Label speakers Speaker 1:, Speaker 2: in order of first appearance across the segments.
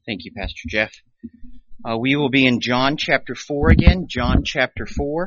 Speaker 1: Thank you, Pastor Jeff. We will be in John chapter 4 again. John chapter 4.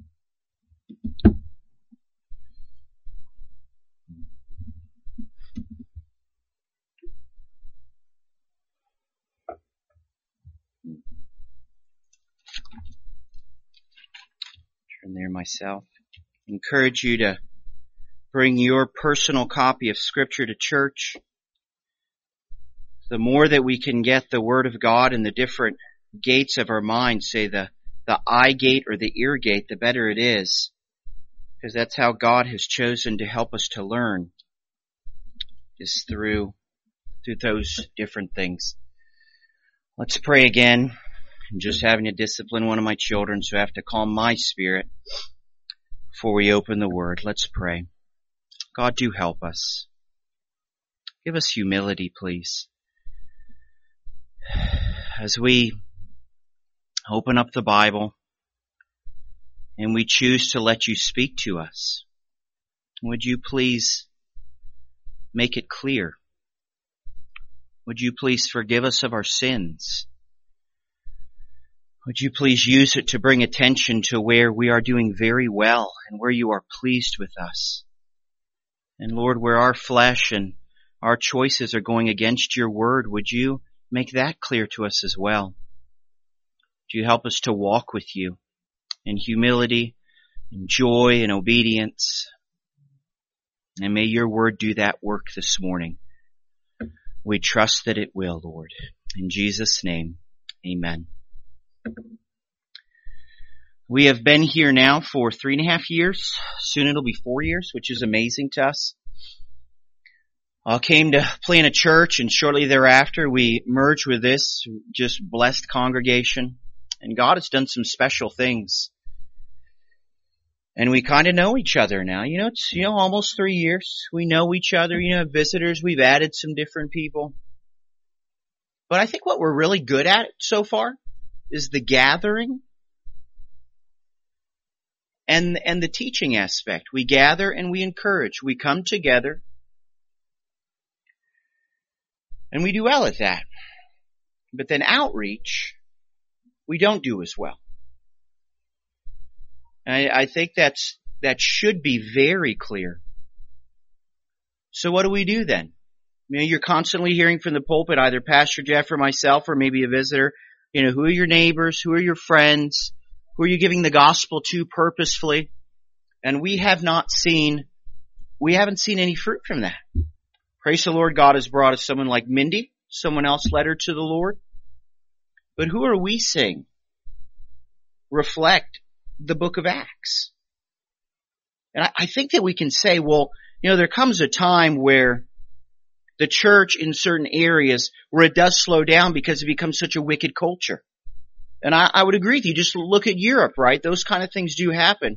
Speaker 1: Turn there myself. Encourage you to bring your personal copy of Scripture to church. The more that we can get the Word of God in the different gates of our mind, say the eye gate or the ear gate, the better it is. Because that's how God has chosen to help us to learn, is through those different things. Let's pray again. I'm just having to discipline one of my children, so I have to calm my spirit before we open the Word. Let's pray. God, do help us. Give us humility, please. As we open up the Bible and we choose to let you speak to us, would you please make it clear? Would you please forgive us of our sins? Would you please use it to bring attention to where we are doing very well and where you are pleased with us? And Lord, where our flesh and our choices are going against your word, would you make that clear to us as well? Would you help us to walk with you in humility, in joy, and obedience? And may your word do that work this morning. We trust that it will, Lord. In Jesus' name, amen. We have been here now for 3.5 years. Soon it'll be 4 years, which is amazing to us. I came to plant a church, and shortly thereafter we merged with this just blessed congregation. And God has done some special things. And we kind of know each other now. It's almost 3 years. We know each other. Visitors. We've added some different people. But I think what we're really good at so far is the gathering and the teaching aspect. We gather and we encourage. We come together. And we do well at that. But then outreach, we don't do as well. And I think that should be very clear. So what do we do then? You're constantly hearing from the pulpit, either Pastor Jeff or myself or maybe a visitor. Who are your neighbors? Who are your friends? Who are you giving the gospel to purposefully? And we haven't seen any fruit from that. Praise the Lord, God has brought us someone like Mindy. Someone else led her to the Lord. But who are we seeing reflect the book of Acts? And I think that we can say, there comes a time where the church in certain areas where it does slow down because it becomes such a wicked culture. And I would agree with you. Just look at Europe, right? Those kind of things do happen.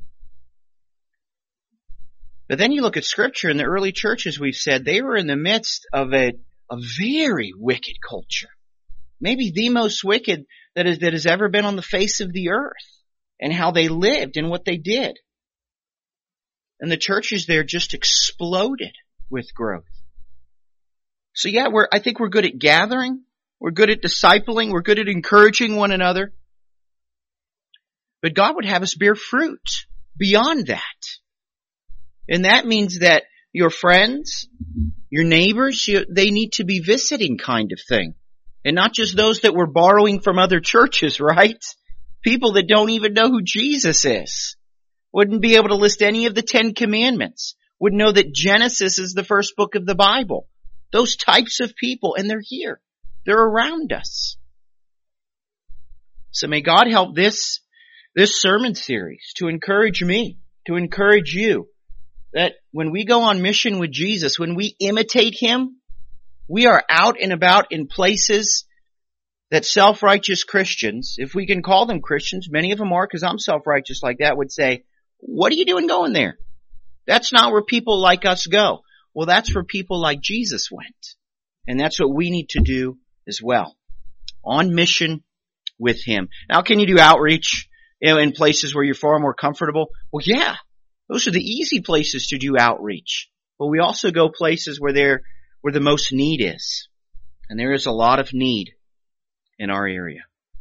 Speaker 1: But then you look at Scripture, and the early churches, we've said, they were in the midst of a very wicked culture. Maybe the most wicked that has ever been on the face of the earth, and how they lived and what they did. And the churches there just exploded with growth. So yeah, I think we're good at gathering, we're good at discipling, we're good at encouraging one another. But God would have us bear fruit beyond that. And that means that your friends, your neighbors, they need to be visiting kind of thing. And not just those that we're borrowing from other churches, right? People that don't even know who Jesus is. Wouldn't be able to list any of the 10 Commandments. Wouldn't know that Genesis is the first book of the Bible. Those types of people, and they're here. They're around us. So may God help this sermon series to encourage me, to encourage you, that when we go on mission with Jesus, when we imitate Him, we are out and about in places that self-righteous Christians, if we can call them Christians, many of them are because I'm self-righteous like that, would say, what are you doing going there? That's not where people like us go. Well, that's where people like Jesus went. And that's what we need to do as well. On mission with Him. Now, can you do outreach, in places where you're far more comfortable? Well, yeah. Those are the easy places to do outreach. But we also go places where the most need is. And there is a lot of need in our area.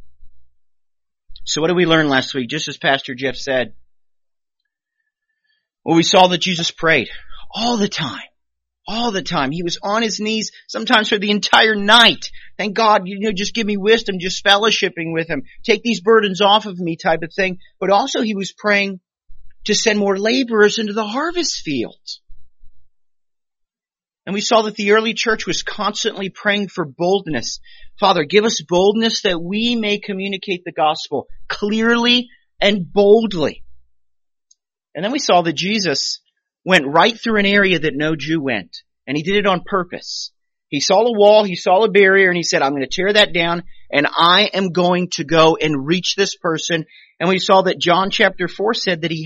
Speaker 1: So what did we learn last week? Just as Pastor Jeff said, well, we saw that Jesus prayed all the time. All the time. He was on his knees, sometimes for the entire night. Thank God, just give me wisdom, just fellowshipping with him. Take these burdens off of me type of thing. But also he was praying to send more laborers into the harvest fields. And we saw that the early church was constantly praying for boldness. Father, give us boldness that we may communicate the gospel clearly and boldly. And then we saw that Jesus went right through an area that no Jew went. And he did it on purpose. He saw a wall, he saw a barrier, and he said, I'm going to tear that down, and I am going to go and reach this person. And we saw that John chapter 4 said that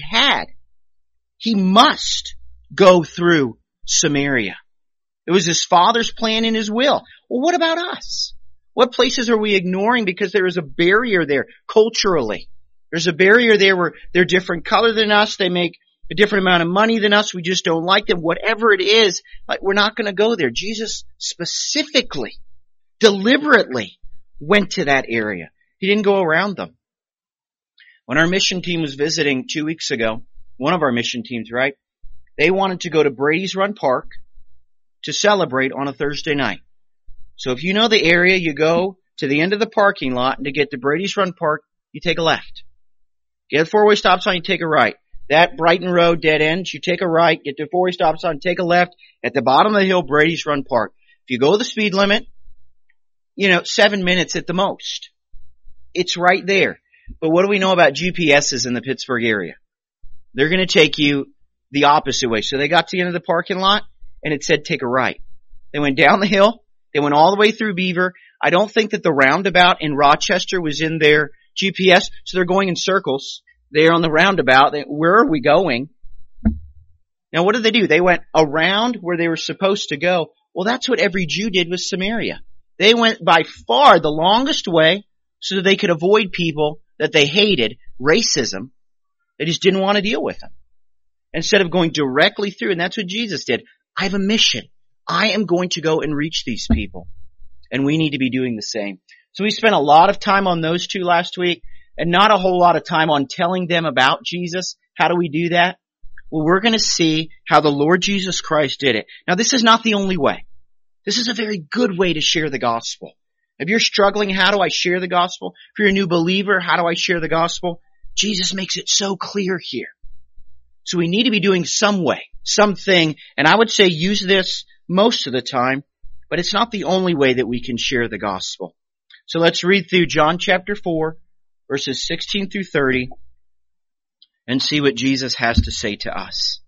Speaker 1: he must go through Samaria. It was his Father's plan and his will. Well, what about us? What places are we ignoring because there is a barrier there culturally? There's a barrier there where they're different color than us, they make a different amount of money than us, we just don't like them. Whatever it is, we're not going to go there. Jesus specifically, deliberately went to that area. He didn't go around them. When our mission team was visiting 2 weeks ago, one of our mission teams, right? They wanted to go to Brady's Run Park to celebrate on a Thursday night. So if you know the area, you go to the end of the parking lot, and to get to Brady's Run Park, you take a left. Get a four-way stop sign, you take a right. That Brighton Road dead ends, you take a right, get to a four-way stop sign, take a left. At the bottom of the hill, Brady's Run Park. If you go the speed limit, 7 minutes at the most. It's right there. But what do we know about GPSs in the Pittsburgh area? They're going to take you the opposite way. So they got to the end of the parking lot, and it said take a right. They went down the hill. They went all the way through Beaver. I don't think that the roundabout in Rochester was in their GPS, so they're going in circles. They're on the roundabout. Where are we going? Now, what did they do? They went around where they were supposed to go. Well, that's what every Jew did with Samaria. They went by far the longest way so that they could avoid people that they hated, racism. They just didn't want to deal with them. Instead of going directly through, and that's what Jesus did. I have a mission. I am going to go and reach these people. And we need to be doing the same. So we spent a lot of time on those two last week, and not a whole lot of time on telling them about Jesus. How do we do that? Well, we're going to see how the Lord Jesus Christ did it. Now, this is not the only way. This is a very good way to share the gospel. If you're struggling, how do I share the gospel? If you're a new believer, how do I share the gospel? Jesus makes it so clear here. So we need to be doing some way, something, and I would say use this most of the time, but it's not the only way that we can share the gospel. So let's read through John chapter 4, verses 16 through 30, and see what Jesus has to say to us.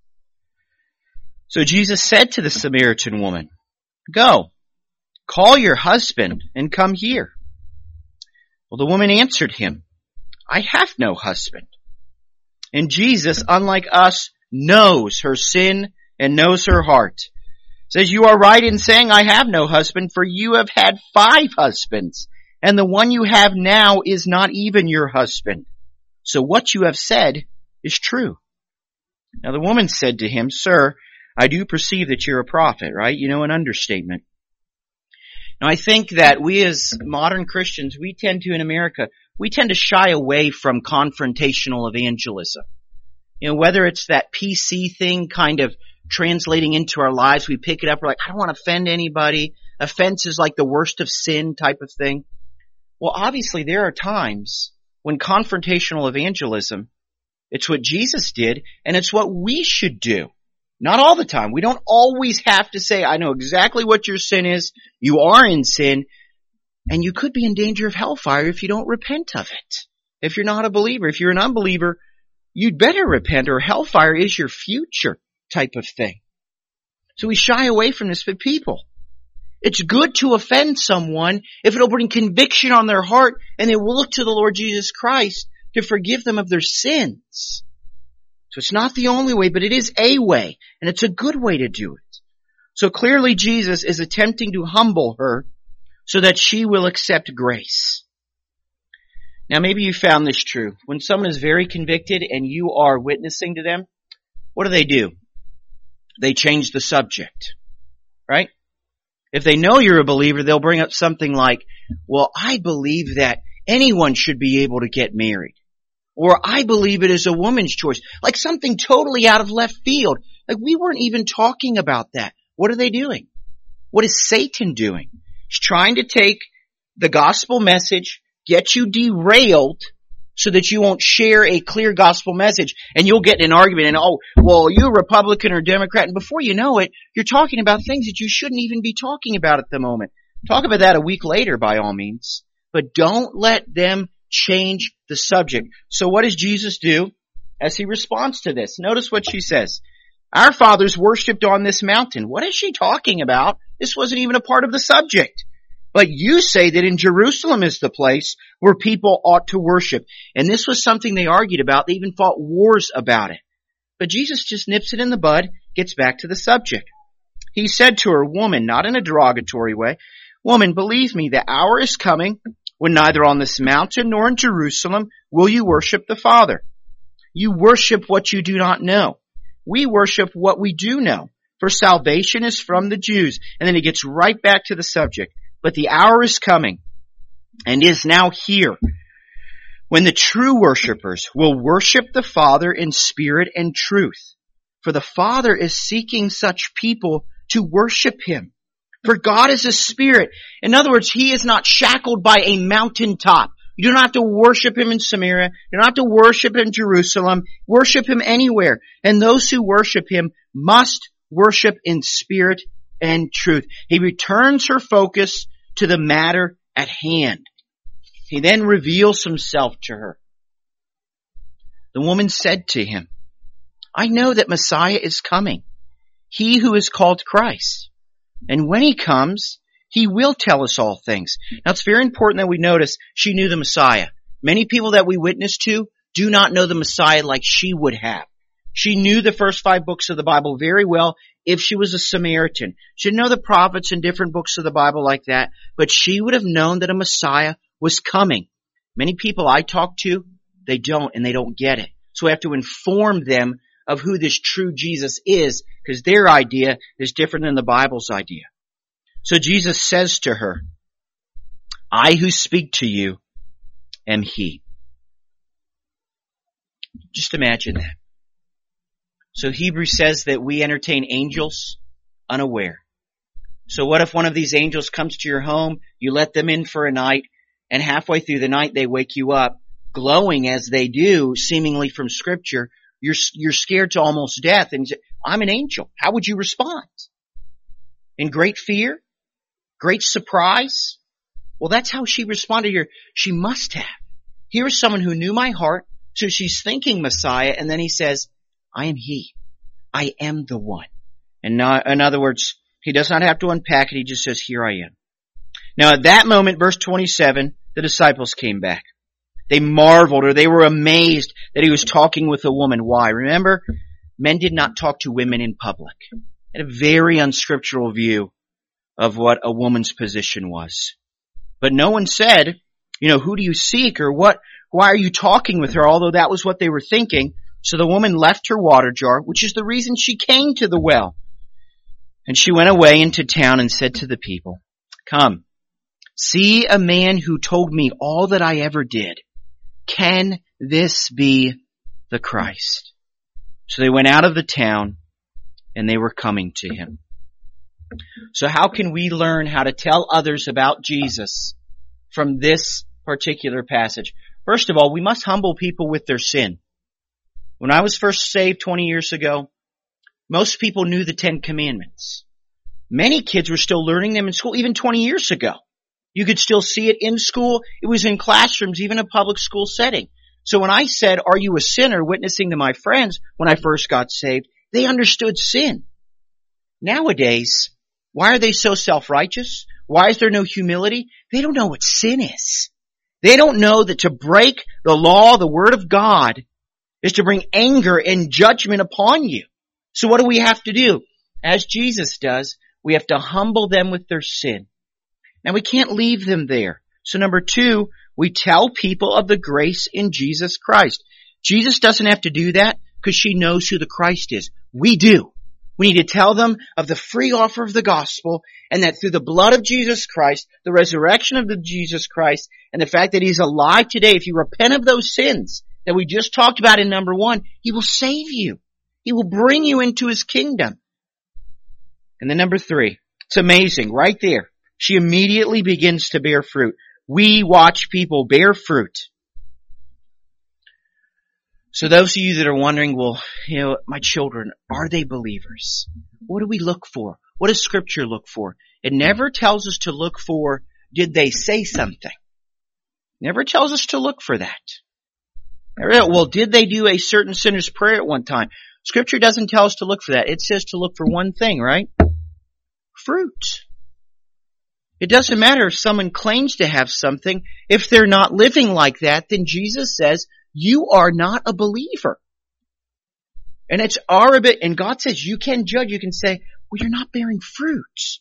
Speaker 1: So Jesus said to the Samaritan woman, "Go, call your husband and come here." Well, the woman answered him, "I have no husband." And Jesus, unlike us, knows her sin and knows her heart. Says, "You are right in saying, I have no husband, for you have had 5 husbands, and the one you have now is not even your husband. So what you have said is true." Now the woman said to him, "Sir, I do perceive that you're a prophet," right? An understatement. Now I think that we as modern Christians, in America, we tend to shy away from confrontational evangelism. Whether it's that PC thing kind of translating into our lives, we pick it up, we're like, I don't want to offend anybody. Offense is like the worst of sin type of thing. Well, obviously there are times when confrontational evangelism, it's what Jesus did, and it's what we should do. Not all the time. We don't always have to say, I know exactly what your sin is. You are in sin. And you could be in danger of hellfire if you don't repent of it. If you're not a believer, if you're an unbeliever, you'd better repent, or hellfire is your future type of thing. So we shy away from this. But people, it's good to offend someone if it'll bring conviction on their heart and they will look to the Lord Jesus Christ to forgive them of their sins. So it's not the only way, but it is a way, and it's a good way to do it. So clearly Jesus is attempting to humble her so that she will accept grace. Now maybe you found this true. When someone is very convicted and you are witnessing to them, what do? They change the subject, right? If they know you're a believer, they'll bring up something like, well, I believe that anyone should be able to get married. Or I believe it is a woman's choice. Like something totally out of left field. Like we weren't even talking about that. What are they doing? What is Satan doing? He's trying to take the gospel message, get you derailed so that you won't share a clear gospel message, and you'll get in an argument and, oh, well, you're Republican or Democrat, and before you know it, you're talking about things that you shouldn't even be talking about at the moment. Talk about that a week later by all means, but don't let them change the subject. So what does Jesus do as he responds to this? Notice what she says. Our fathers worshipped on this mountain. What is she talking about? This wasn't even a part of the subject. But you say that in Jerusalem is the place where people ought to worship. And this was something they argued about. They even fought wars about it. But Jesus just nips it in the bud, gets back to the subject. He said to her, woman, not in a derogatory way, woman, believe me, the hour is coming when neither on this mountain nor in Jerusalem will you worship the Father. You worship what you do not know. We worship what we do know, for salvation is from the Jews. And then he gets right back to the subject. But the hour is coming and is now here when the true worshipers will worship the Father in spirit and truth. For the Father is seeking such people to worship him. For God is a spirit. In other words, he is not shackled by a mountaintop. You do not have to worship him in Samaria. You don't have to worship in Jerusalem. Worship him anywhere. And those who worship him must worship in spirit and truth. He returns her focus to the matter at hand. He then reveals himself to her. The woman said to him, I know that Messiah is coming, he who is called Christ. And when he comes, he will tell us all things. Now it's very important that we notice she knew the Messiah. Many people that we witness to do not know the Messiah like she would have. She knew the first 5 books of the Bible very well if she was a Samaritan. She didn't know the prophets and different books of the Bible like that, but she would have known that a Messiah was coming. Many people I talk to, they don't, and they don't get it. So we have to inform them of who this true Jesus is, because their idea is different than the Bible's idea. So Jesus says to her, I who speak to you am he. Just imagine that. So Hebrews says that we entertain angels unaware. So what if one of these angels comes to your home, you let them in for a night, and halfway through the night they wake you up, glowing as they do, seemingly from Scripture, you're scared to almost death, and you say, I'm an angel. How would you respond? In great fear? Great surprise? Well, that's how she responded here. She must have. Here's someone who knew my heart, so she's thinking Messiah, and then he says, I am he. I am the one. And in other words, he does not have to unpack it. He just says, here I am. Now at that moment, verse 27, the disciples came back. They marveled, or they were amazed that he was talking with a woman. Why? Remember, men did not talk to women in public. They had a very unscriptural view of what a woman's position was. But no one said, who do you seek, or why are you talking with her? Although that was what they were thinking. So the woman left her water jar, which is the reason she came to the well. And she went away into town and said to the people, come, see a man who told me all that I ever did. Can this be the Christ? So they went out of the town and they were coming to him. So how can we learn how to tell others about Jesus from this particular passage? First of all, we must humble people with their sin. When I was first saved 20 years ago, most people knew the 10 Commandments. Many kids were still learning them in school, even 20 years ago. You could still see it in school. It was in classrooms, even a public school setting. So when I said, are you a sinner, witnessing to my friends when I first got saved, they understood sin. Nowadays, why are they so self-righteous? Why is there no humility? They don't know what sin is. They don't know that to break the law, the word of God, is to bring anger and judgment upon you. So what do we have to do? As Jesus does, we have to humble them with their sin. Now we can't leave them there. So number 2, we tell people of the grace in Jesus Christ. Jesus doesn't have to do that because she knows who the Christ is. We do. We need to tell them of the free offer of the gospel, and that through the blood of Jesus Christ, the resurrection of the Jesus Christ, and the fact that He's alive today, if you repent of those sins that we just talked about in number 1, He will save you. He will bring you into His kingdom. And then number 3, it's amazing, right there. She immediately begins to bear fruit. We watch people bear fruit. So those of you that are wondering, well, my children, are they believers? What do we look for? What does Scripture look for? It never tells us to look for, did they say something? It never tells us to look for that. Well, did they do a certain sinner's prayer at one time? Scripture doesn't tell us to look for that. It says to look for one thing, right? Fruit. It doesn't matter if someone claims to have something. If they're not living like that, then Jesus says, you are not a believer. And it's our bit, and God says you can judge. You can say, well, you're not bearing fruit.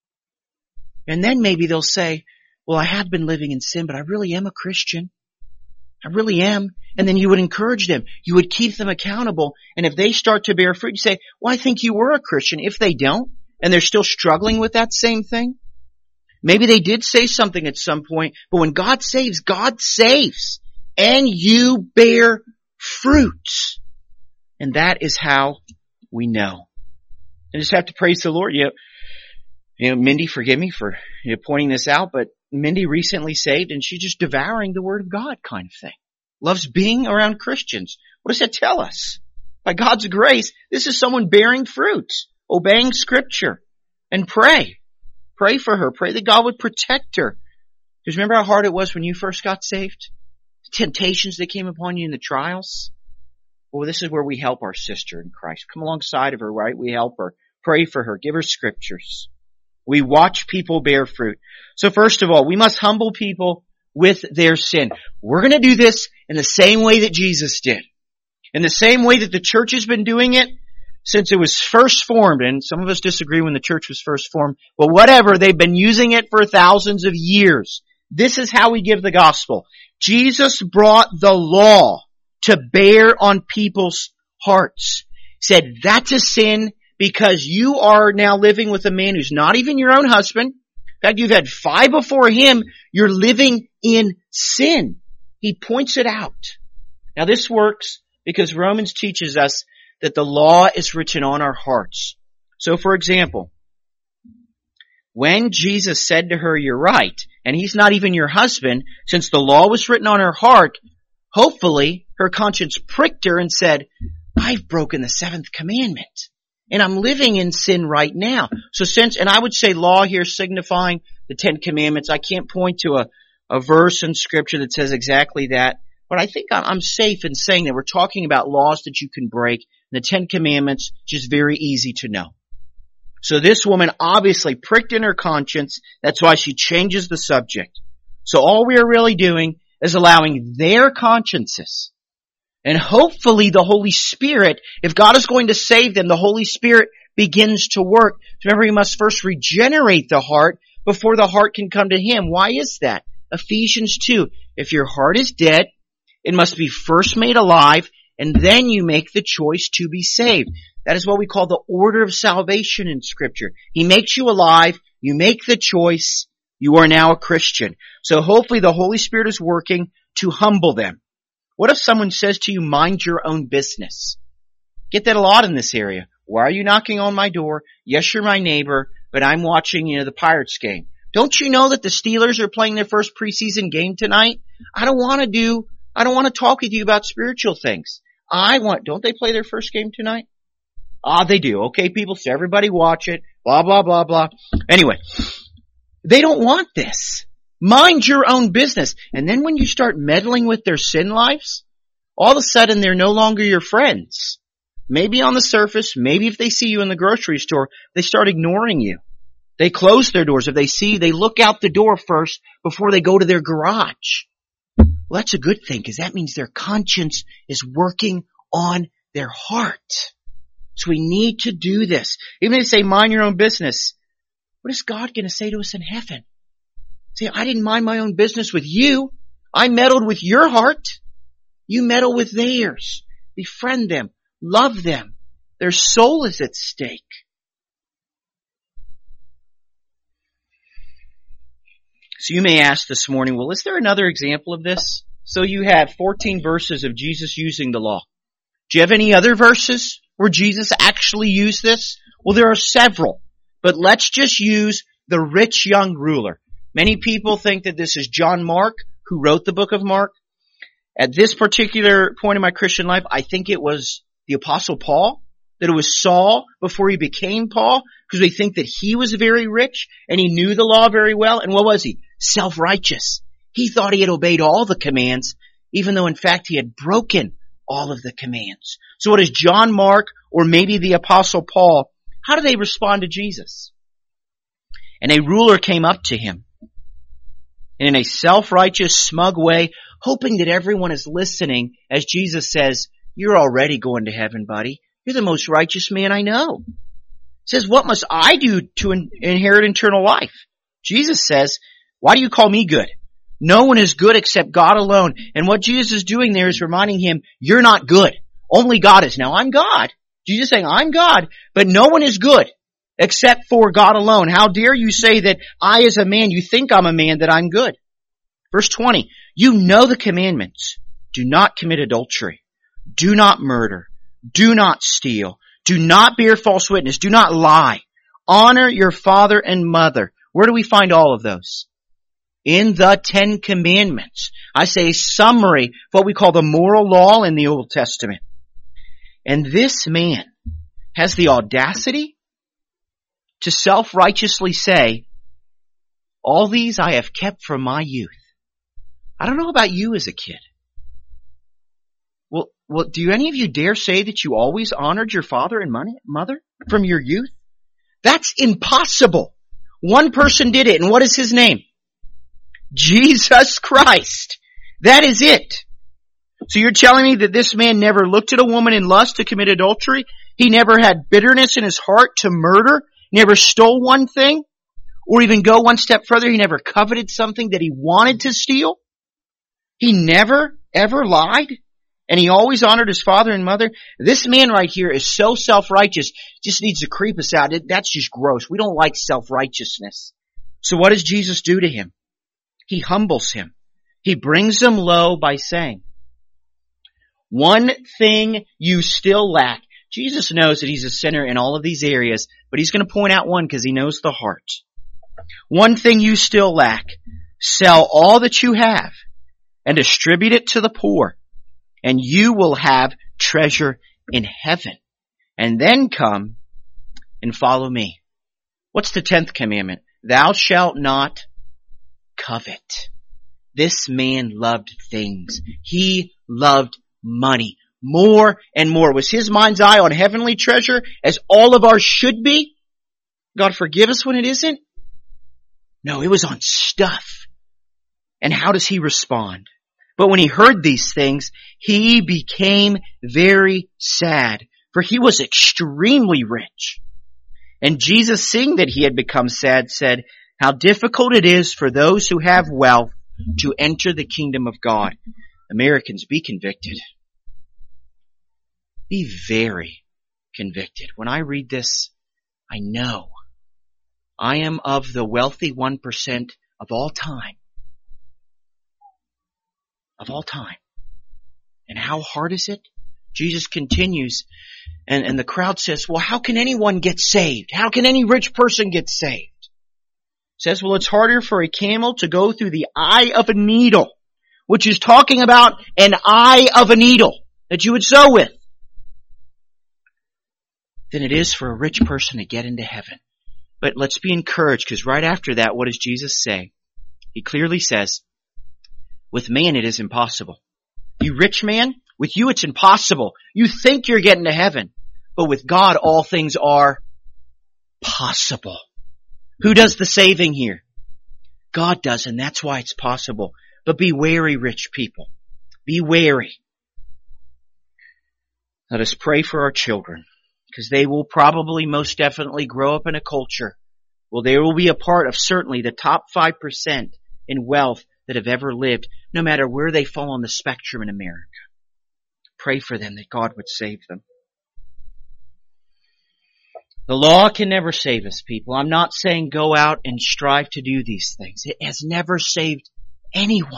Speaker 1: And then maybe they'll say, well, I have been living in sin, but I really am a Christian. I really am. And then you would encourage them. You would keep them accountable. And if they start to bear fruit, you say, well, I think you were a Christian. If they don't, and they're still struggling with that same thing, maybe they did say something at some point, but when God saves, God saves. And you bear fruit. And that is how we know. I just have to praise the Lord. Mindy, forgive me for pointing this out, but Mindy recently saved and she's just devouring the Word of God kind of thing. Loves being around Christians. What does that tell us? By God's grace, this is someone bearing fruit, obeying Scripture. And pray. Pray for her. Pray that God would protect her. Because remember how hard it was when you first got saved? The temptations that came upon you in the trials? Well, this is where we help our sister in Christ. Come alongside of her, right? We help her. Pray for her. Give her scriptures. We watch people bear fruit. So first of all, we must humble people with their sin. We're going to do this in the same way that Jesus did. In the same way that the church has been doing it since it was first formed. And some of us disagree when the church was first formed. But whatever, they've been using it for thousands of years. This is how we give the gospel. Jesus brought the law to bear on people's hearts. He said, that's a sin because you are now living with a man who's not even your own husband. In fact, you've had 5 before him. You're living in sin. He points it out. Now this works because Romans teaches us that the law is written on our hearts. So for example, when Jesus said to her, you're right, and he's not even your husband, since the law was written on her heart, hopefully her conscience pricked her and said, I've broken the 7th commandment. And I'm living in sin right now. So and I would say law here signifying the 10 commandments. I can't point to a verse in Scripture that says exactly that. But I think I'm safe in saying that we're talking about laws that you can break. And the 10 commandments, just very easy to know. So this woman obviously pricked in her conscience. That's why she changes the subject. So all we are really doing is allowing their consciences. And hopefully the Holy Spirit, if God is going to save them, the Holy Spirit begins to work. Remember, He must first regenerate the heart before the heart can come to Him. Why is that? Ephesians 2. If your heart is dead, it must be first made alive, and then you make the choice to be saved. That is what we call the order of salvation in Scripture. He makes you alive, you make the choice, you are now a Christian. So hopefully the Holy Spirit is working to humble them. What if someone says to you, mind your own business? Get that a lot in this area. Why are you knocking on my door? Yes, you're my neighbor, but I'm watching, the Pirates game. Don't you know that the Steelers are playing their first preseason game tonight? I don't want to talk with you about spiritual things. Don't they play their first game tonight? They do. Okay, people, so everybody watch it. Blah, blah, blah, blah. Anyway, they don't want this. Mind your own business. And then when you start meddling with their sin lives, all of a sudden they're no longer your friends. Maybe on the surface, maybe if they see you in the grocery store, they start ignoring you. They close their doors. If they see you, they look out the door first before they go to their garage. Well, that's a good thing because that means their conscience is working on their heart. So we need to do this. Even if they say, mind your own business, what is God going to say to us in heaven? Say, I didn't mind my own business with you. I meddled with your heart. You meddle with theirs. Befriend them. Love them. Their soul is at stake. So you may ask this morning, well, is there another example of this? So you have 14 verses of Jesus using the law. Do you have any other verses where Jesus actually used this? Well, there are several, but let's just use the rich young ruler. Many people think that this is John Mark, who wrote the book of Mark. At this particular point in my Christian life, I think it was the Apostle Paul, that it was Saul before he became Paul, because we think that he was very rich and he knew the law very well. And what was he? Self-righteous. He thought he had obeyed all the commands, even though in fact he had broken all of the commands. So what is John Mark or maybe the Apostle Paul, how do they respond to Jesus? And a ruler came up to him, and in a self-righteous, smug way, hoping that everyone is listening as Jesus says, you're already going to heaven, buddy. You're the most righteous man I know. He says, what must I do to inherit eternal life? Jesus says, why do you call me good? No one is good except God alone. And what Jesus is doing there is reminding him, you're not good. Only God is. Now I'm God. Jesus is saying, I'm God, but no one is good except for God alone. How dare you say that I as a man, you think I'm a man, that I'm good? Verse 20, you know the commandments. Do not commit adultery. Do not murder. Do not steal. Do not bear false witness. Do not lie. Honor your father and mother. Where do we find all of those? In the 10 Commandments. I say a summary of what we call the moral law in the Old Testament. And this man has the audacity to self-righteously say, all these I have kept from my youth. I don't know about you as a kid. Well, do any of you dare say that you always honored your father and mother from your youth? That's impossible. One person did it, and what is his name? Jesus Christ. That is it. So you're telling me that this man never looked at a woman in lust to commit adultery? He never had bitterness in his heart to murder? Never stole one thing? Or even go one step further, he never coveted something that he wanted to steal? He never, ever lied? And he always honored his father and mother? This man right here is so self-righteous, just needs to creep us out. That's just gross. We don't like self-righteousness. So what does Jesus do to him? He humbles him. He brings him low by saying, one thing you still lack. Jesus knows that he's a sinner in all of these areas, but he's going to point out one because he knows the heart. One thing you still lack. Sell all that you have and distribute it to the poor, and you will have treasure in heaven. And then come and follow me. What's the 10th commandment? Thou shalt not covet. This man loved things. He loved money more and more. Was his mind's eye on heavenly treasure as all of ours should be? God forgive us when it isn't? No, it was on stuff. And how does he respond? But when he heard these things, he became very sad, for he was extremely rich. And Jesus, seeing that he had become sad, said, how difficult it is for those who have wealth to enter the kingdom of God. Americans, be convicted. Be very convicted. When I read this, I know I am of the wealthy 1% of all time. Of all time. And how hard is it? Jesus continues, and the crowd says, well, how can anyone get saved? How can any rich person get saved? Says, well, it's harder for a camel to go through the eye of a needle, which is talking about an eye of a needle that you would sew with, than it is for a rich person to get into heaven. But let's be encouraged, because right after that, what does Jesus say? He clearly says, with man it is impossible. You rich man, with you it's impossible. You think you're getting to heaven, but with God all things are possible. Who does the saving here? God does, and that's why it's possible. But be wary, rich people. Be wary. Let us pray for our children, because they will probably most definitely grow up in a culture. Well, they will be a part of certainly the top 5% in wealth that have ever lived, no matter where they fall on the spectrum in America. Pray for them that God would save them. The law can never save us, people. I'm not saying go out and strive to do these things. It has never saved anyone.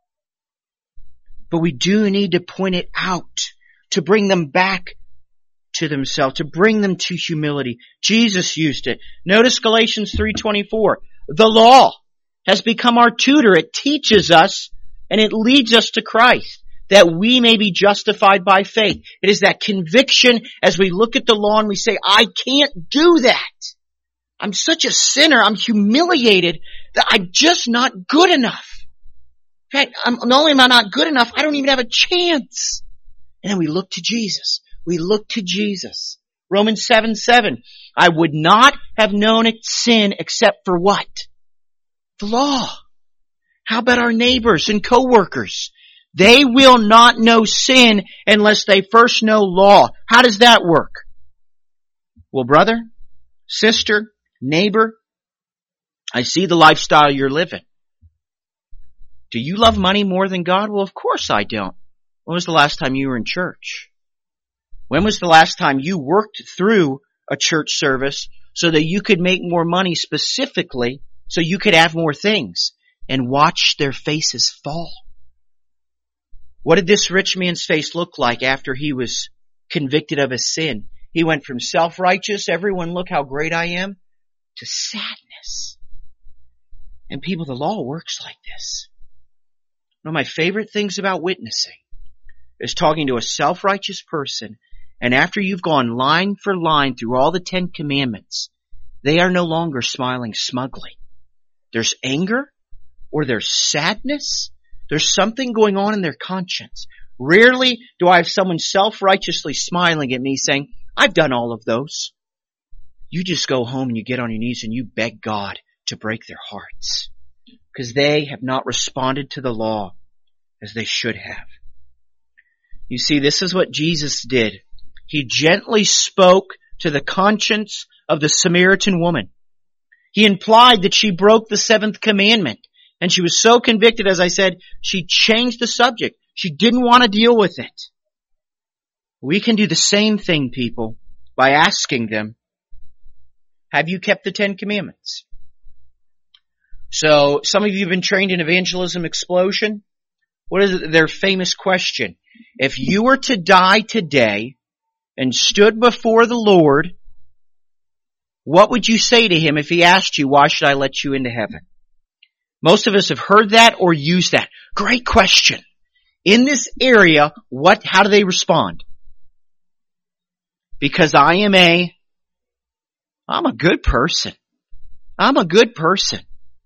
Speaker 1: But we do need to point it out, to bring them back to themselves, to bring them to humility. Jesus used it. Notice Galatians 3:24. The law has become our tutor. It teaches us and it leads us to Christ, that we may be justified by faith. It is that conviction as we look at the law and we say, I can't do that. I'm such a sinner. I'm humiliated that I'm just not good enough. In fact, not only am I not good enough, I don't even have a chance. And then we look to Jesus. We look to Jesus. Romans 7:7. I would not have known sin except for what? The law. How about our neighbors and co-workers? They will not know sin unless they first know law. How does that work? Well, brother, sister, neighbor, I see the lifestyle you're living. Do you love money more than God? Well, of course I don't. When was the last time you were in church? When was the last time you worked through a church service so that you could make more money specifically so you could have more things and watch their faces fall? What did this rich man's face look like after he was convicted of his sin? He went from self-righteous, everyone look how great I am, to sadness. And people, the law works like this. One of my favorite things about witnessing is talking to a self-righteous person, and after you've gone line for line through all the 10 commandments, they are no longer smiling smugly. There's anger, or there's sadness. There's something going on in their conscience. Rarely do I have someone self-righteously smiling at me saying, I've done all of those. You just go home and you get on your knees and you beg God to break their hearts, because they have not responded to the law as they should have. You see, this is what Jesus did. He gently spoke to the conscience of the Samaritan woman. He implied that she broke the 7th commandment. And she was so convicted, as I said, she changed the subject. She didn't want to deal with it. We can do the same thing, people, by asking them, have you kept the 10 commandments? So, some of you have been trained in Evangelism Explosion. What is their famous question? If you were to die today and stood before the Lord, what would you say to Him if He asked you, why should I let you into heaven? Most of us have heard that or used that. Great question. In this area, how do they respond? Because I'm a good person. I'm a good person.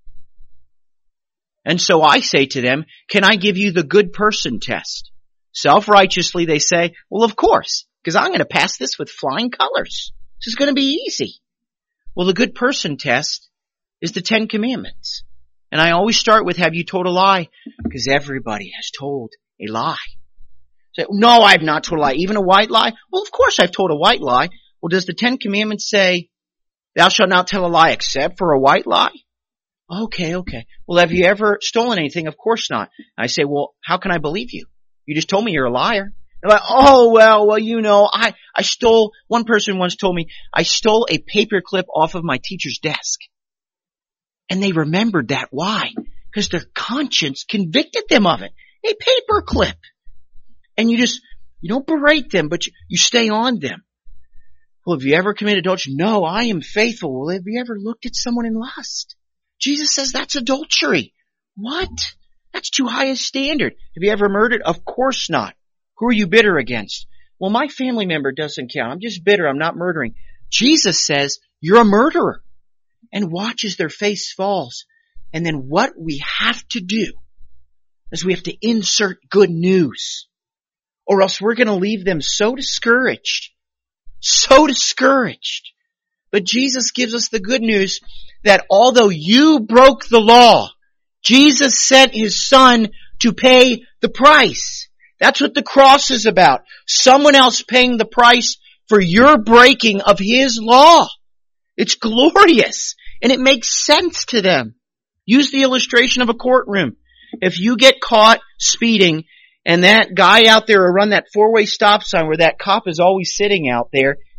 Speaker 1: And so I say to them, can I give you the good person test? Self-righteously they say, well, of course, because I'm going to pass this with flying colors. This is going to be easy. Well, the good person test is the 10 commandments. And I always start with, have you told a lie? Because everybody has told a lie. Say, no, I've not told a lie. Even a white lie? Well, of course I've told a white lie. Well, does the 10 commandments say, thou shalt not tell a lie except for a white lie? Okay. Well, have you ever stolen anything? Of course not. I say, well, how can I believe you? You just told me you're a liar. They're like, oh, well, you know, I stole, one person once told me, I stole a paper clip off of my teacher's desk. And they remembered that. Why? Because their conscience convicted them of it. A paper clip. And you don't berate them, but you stay on them. Well, have you ever committed adultery? No, I am faithful. Well, have you ever looked at someone in lust? Jesus says that's adultery. What? That's too high a standard. Have you ever murdered? Of course not. Who are you bitter against? Well, my family member doesn't count. I'm just bitter. I'm not murdering. Jesus says you're a murderer. And watches their face falls. And then what we have to do is we have to insert good news. Or else we're going to leave them so discouraged. So discouraged. But Jesus gives us the good news that although you broke the law, Jesus sent His Son to pay the price. That's what the cross is about. Someone else paying the price for your breaking of His law. It's glorious. And it makes sense to them. Use the illustration of a courtroom. If you get caught speeding and that guy out there will run that 4-way stop sign where that cop is always sitting out there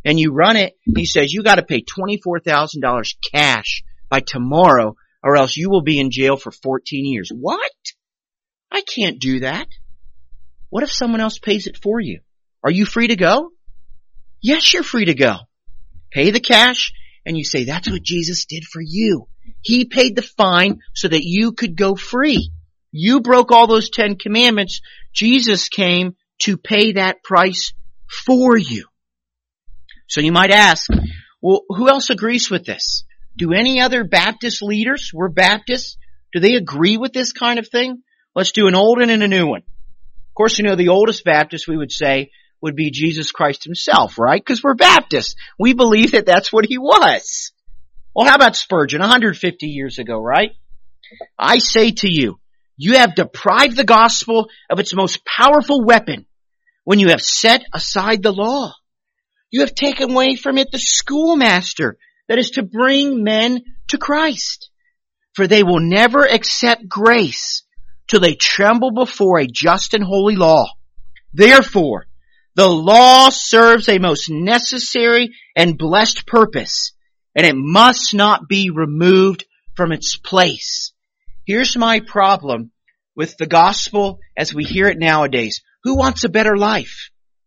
Speaker 1: and you run it, he says you got to pay $24,000 cash by tomorrow or else you will be in jail for 14 years. What? I can't do that. What if someone else pays it for you? Are you free to go? Yes, you're free to go. Pay the cash, and you say, that's what Jesus did for you. He paid the fine so that you could go free. You broke all those 10 commandments. Jesus came to pay that price for you. So you might ask, well, who else agrees with this? Do any other Baptist leaders, we're Baptists, do they agree with this kind of thing? Let's do an old one and a new one. Of course, the oldest Baptist we would say would be Jesus Christ himself, right? Because we're Baptists. We believe that that's what he was. Well, how about Spurgeon, 150 years ago, right? I say to you, you have deprived the gospel of its most powerful weapon when you have set aside the law. You have taken away from it the schoolmaster that is to bring men to Christ. For they will never accept grace till they tremble before a just and holy law. Therefore, the law serves a most necessary and blessed purpose, and it must not be removed from its place. Here's my problem with the gospel as we hear it nowadays. Who wants a better life?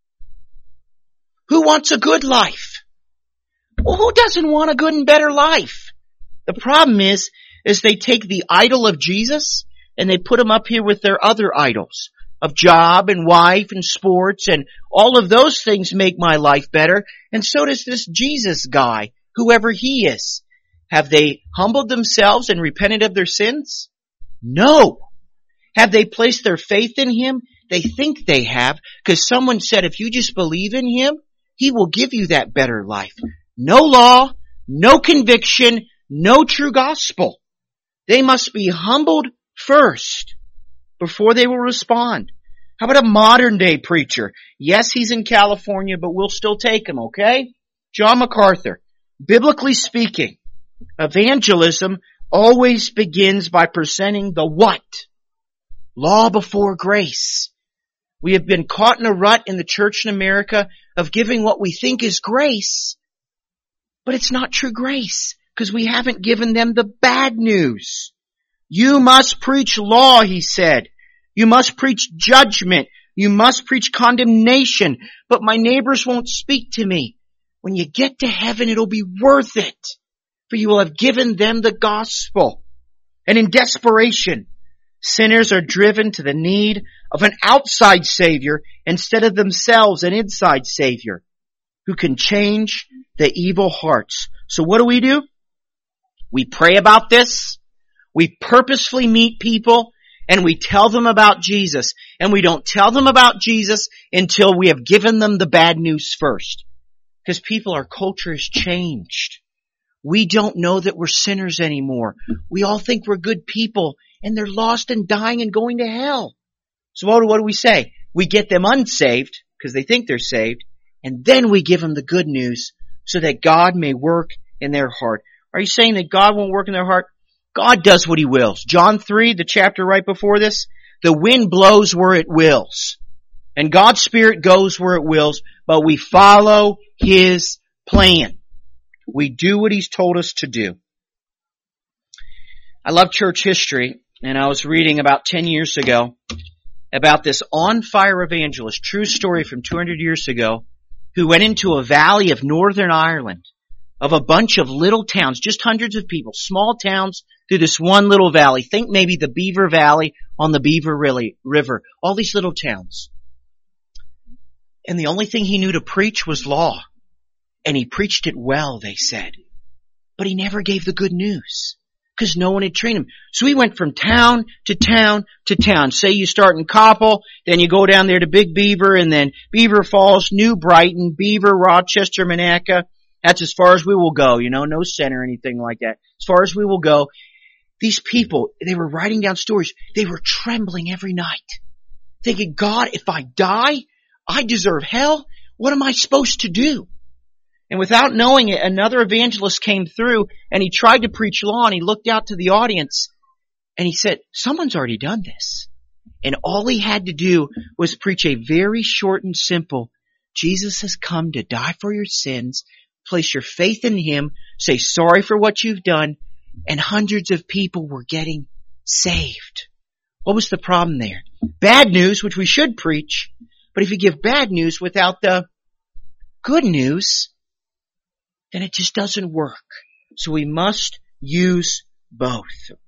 Speaker 1: Who wants a good life? Well, who doesn't want a good and better life? The problem is they take the idol of Jesus and they put him up here with their other idols of job and wife and sports, and all of those things make my life better. And so does this Jesus guy, whoever he is. Have they humbled themselves and repented of their sins? No. Have they placed their faith in him? They think they have, because someone said if you just believe in him, he will give you that better life. No law, no conviction, no true gospel. They must be humbled first before they will respond. How about a modern day preacher? Yes, he's in California, but we'll still take him, okay? John MacArthur. Biblically speaking, evangelism always begins by presenting the what? Law before grace. We have been caught in a rut in the church in America of giving what we think is grace, but it's not true grace because we haven't given them the bad news. You must preach law, he said. You must preach judgment. You must preach condemnation. But my neighbors won't speak to me. When you get to heaven, it'll be worth it, for you will have given them the gospel. And in desperation, sinners are driven to the need of an outside Savior instead of themselves an inside Savior who can change the evil hearts. So what do? We pray about this. We purposefully meet people and we tell them about Jesus. And we don't tell them about Jesus until we have given them the bad news first. Because our culture has changed. We don't know that we're sinners anymore. We all think we're good people and they're lost and dying and going to hell. So what do we say? We get them unsaved because they think they're saved, and then we give them the good news so that God may work in their heart. Are you saying that God won't work in their heart? God does what he wills. John 3, the chapter right before this, the wind blows where it wills. And God's Spirit goes where it wills, but we follow his plan. We do what he's told us to do. I love church history, and I was reading about 10 years ago about this on-fire evangelist, true story from 200 years ago, who went into a valley of Northern Ireland, of a bunch of little towns, just hundreds of people, small towns through this one little valley. Think maybe the Beaver Valley on the Beaver River. All these little towns. And the only thing he knew to preach was law. And he preached it well, they said. But he never gave the good news because no one had trained him. So he went from town to town to town. Say you start in Coppell, then you go down there to Big Beaver, and then Beaver Falls, New Brighton, Beaver, Rochester, Monaca. That's as far as we will go, no center or anything like that. As far as we will go. These people, they were writing down stories. They were trembling every night, thinking, God, if I die, I deserve hell. What am I supposed to do? And without knowing it, another evangelist came through and he tried to preach law, and he looked out to the audience and he said, someone's already done this. And all he had to do was preach a very short and simple, Jesus has come to die for your sins. Place your faith in Him. Say sorry for what you've done. And hundreds of people were getting saved. What was the problem there? Bad news, which we should preach. But if you give bad news without the good news, then it just doesn't work. So we must use both.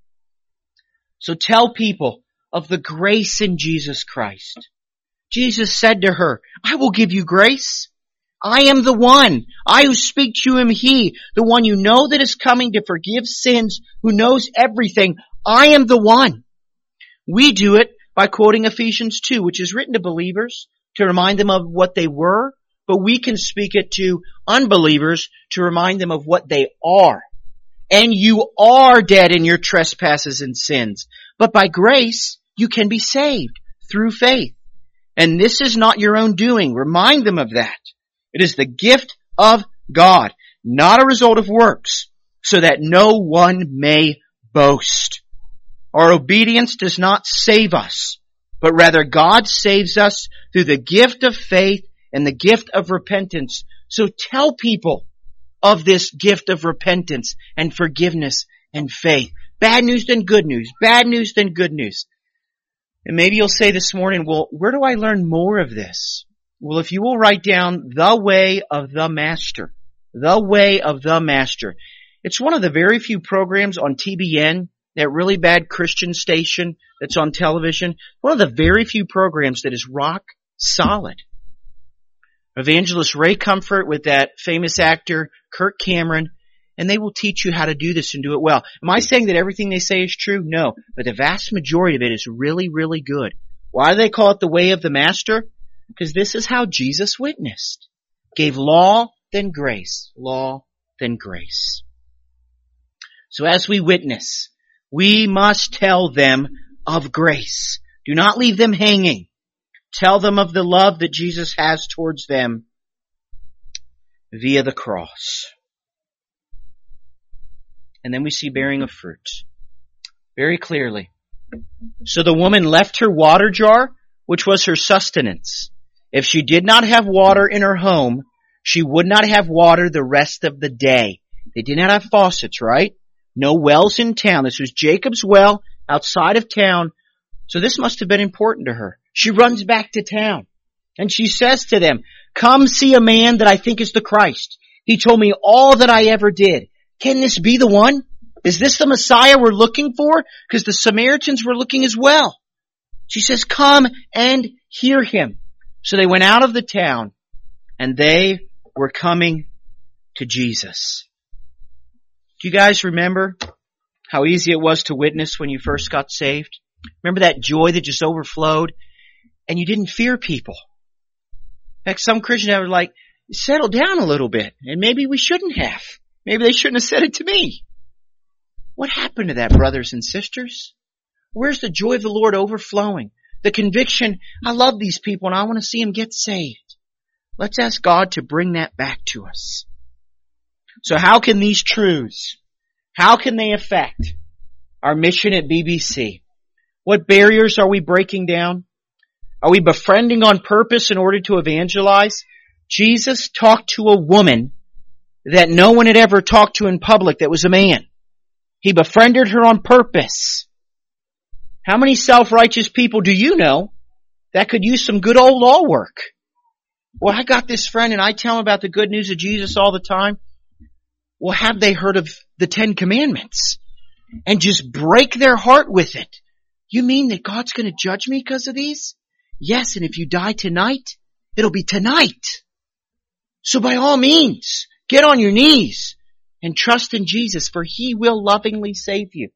Speaker 1: So tell people of the grace in Jesus Christ. Jesus said to her, I will give you grace. I am the one. I who speak to you am He, the one you know that is coming to forgive sins, who knows everything. I am the one. We do it by quoting Ephesians 2, which is written to believers to remind them of what they were, but we can speak it to unbelievers to remind them of what they are. And you are dead in your trespasses and sins, but by grace you can be saved through faith. And this is not your own doing. Remind them of that. It is the gift of God, not a result of works, so that no one may boast. Our obedience does not save us, but rather God saves us through the gift of faith and the gift of repentance. So tell people of this gift of repentance and forgiveness and faith. Bad news then good news. Bad news then good news. And maybe you'll say this morning, well, where do I learn more of this? Well, if you will write down The Way of the Master. The Way of the Master. It's one of the very few programs on TBN, that really bad Christian station that's on television. One of the very few programs that is rock solid. Evangelist Ray Comfort with that famous actor Kirk Cameron, and they will teach you how to do this and do it well. Am I saying that everything they say is true? No, but the vast majority of it is really, really good. Why do they call it the way of the master? Because this is how Jesus witnessed. Gave law, then grace. Law, then grace. So as we witness, we must tell them of grace. Do not leave them hanging. Tell them of the love that Jesus has towards them via the cross. And then we see bearing of fruit. Very clearly. So the woman left her water jar, which was her sustenance. If she did not have water in her home, she would not have water the rest of the day. They did not have faucets, right? No wells in town. This was Jacob's well outside of town. So this must have been important to her. She runs back to town and she says to them, come see a man that I think is the Christ. He told me all that I ever did. Can this be the one? Is this the Messiah we're looking for? Because the Samaritans were looking as well. She says, come and hear him. So they went out of the town and they were coming to Jesus. Do you guys remember how easy it was to witness when you first got saved? Remember that joy that just overflowed and you didn't fear people? In fact, some Christians are like, settle down a little bit, and maybe we shouldn't have. Maybe they shouldn't have said it to me. What happened to that, brothers and sisters? Where's the joy of the Lord overflowing? The conviction, I love these people and I want to see them get saved. Let's ask God to bring that back to us. So how can these truths, how can they affect our mission at BBC? What barriers are we breaking down? Are we befriending on purpose in order to evangelize? Jesus talked to a woman that no one had ever talked to in public that was a man. He befriended her on purpose. How many self-righteous people do you know that could use some good old law work? Well, I got this friend and I tell him about the good news of Jesus all the time. Well, have they heard of the 10 Commandments? And just break their heart with it. You mean that God's going to judge me because of these? Yes, and if you die tonight, it'll be tonight. So by all means, get on your knees and trust in Jesus, for He will lovingly save you.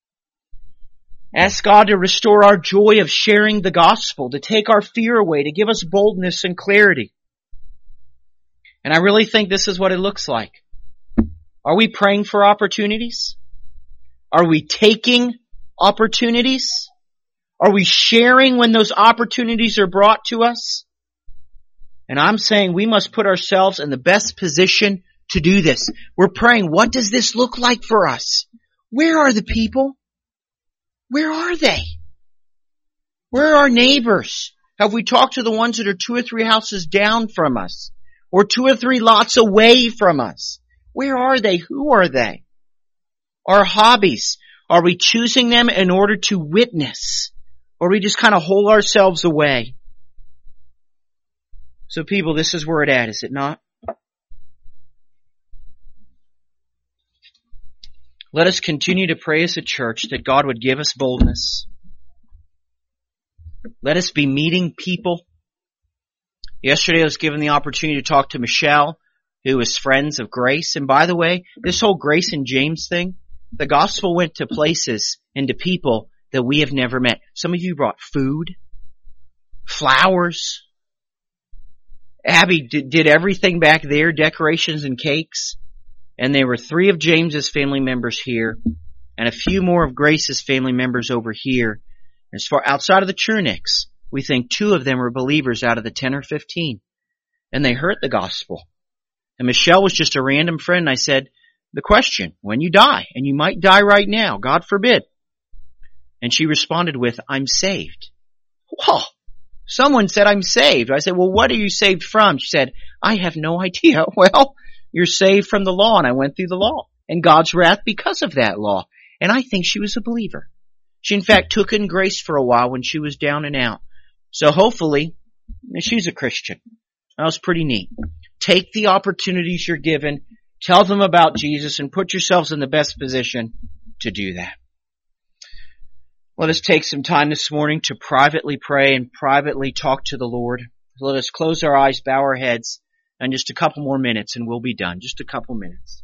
Speaker 1: Ask God to restore our joy of sharing the gospel, to take our fear away, to give us boldness and clarity. And I really think this is what it looks like. Are we praying for opportunities? Are we taking opportunities? Are we sharing when those opportunities are brought to us? And I'm saying we must put ourselves in the best position to do this. We're praying, what does this look like for us? Where are the people? Where are they? Where are our neighbors? Have we talked to the ones that are 2 or 3 houses down from us? Or 2 or 3 lots away from us? Where are they? Who are they? Our hobbies. Are we choosing them in order to witness? Or we just kind of hold ourselves away? So people, this is where it's at, is it not? Let us continue to pray as a church that God would give us boldness. Let us be meeting people. Yesterday I was given the opportunity to talk to Michelle, who is Friends of Grace. And by the way, this whole Grace and James thing, the gospel went to places and to people that we have never met. Some of you brought food, flowers. Abby did everything back there, decorations and cakes. And there were 3 of James's family members here and a few more of Grace's family members over here. As far outside of the Churnicks, we think 2 of them were believers out of the 10 or 15. And they heard the gospel. And Michelle was just a random friend. And I said, the question, when you die, and you might die right now, God forbid. And she responded with, I'm saved. Whoa! Someone said, I'm saved. I said, well, what are you saved from? She said, I have no idea. Well, you're saved from the law. And I went through the law and God's wrath because of that law. And I think she was a believer. She, in fact, took in Grace for a while when she was down and out. So hopefully, she's a Christian. That was pretty neat. Take the opportunities you're given, tell them about Jesus, and put yourselves in the best position to do that. Let us take some time this morning to privately pray and privately talk to the Lord. Let us close our eyes, bow our heads, and just a couple more minutes and we'll be done. Just a couple minutes.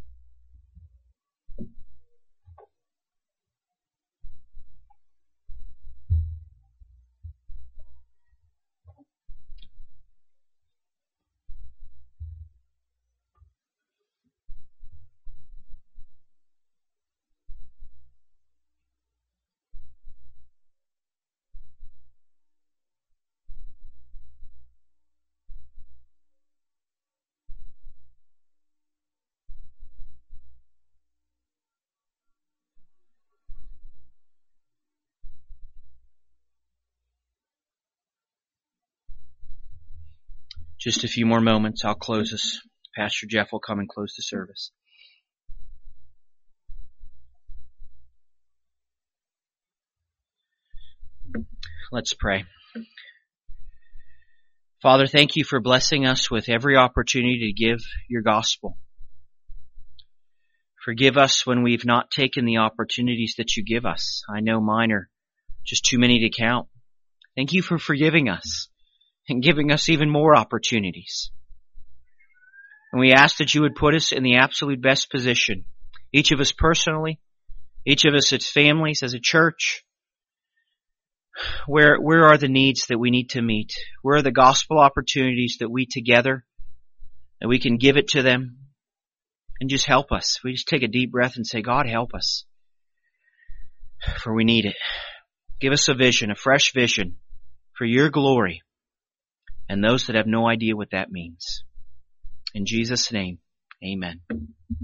Speaker 1: Just a few more moments. I'll close this. Pastor Jeff will come and close the service. Let's pray. Father, thank you for blessing us with every opportunity to give your gospel. Forgive us when we've not taken the opportunities that you give us. I know mine are just too many to count. Thank you for forgiving us and giving us even more opportunities. And we ask that you would put us in the absolute best position, each of us personally, each of us as families, as a church. Where are the needs that we need to meet? Where are the gospel opportunities that we together, that we can give it to them and just help us? We just take a deep breath and say, God, help us, for we need it. Give us a vision, a fresh vision for your glory and those that have no idea what that means. In Jesus' name, amen.